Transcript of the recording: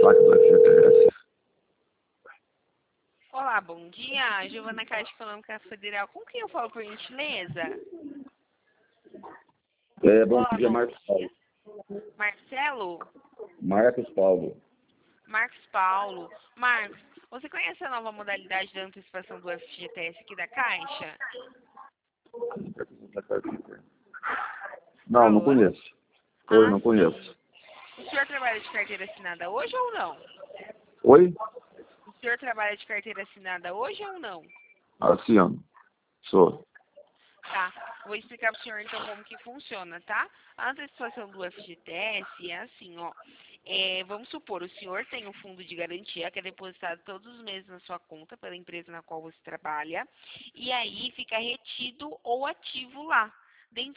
saque do FGTS. Olá, bom dia. Giovana Caixa Econômica Federal. Com quem eu falo, por gentileza? Bom Olá, dia, bom Marcos dia. Paulo. Marcelo? Marcos Paulo. Marcos Paulo. Marcos, você conhece a nova modalidade de antecipação do FGTS aqui da Caixa? Não, não Alô? conheço. Oi, Ah, não sim. conheço. O senhor trabalha de carteira assinada hoje ou não? Oi? O senhor trabalha de carteira assinada hoje ou não? Luciano. Sou. Tá, vou explicar para o senhor então como que funciona, tá? A antecipação do FGTS é assim, ó. Vamos supor, o senhor tem um fundo de garantia que é depositado todos os meses na sua conta pela empresa na qual você trabalha, e aí fica retido ou ativo lá. Dentro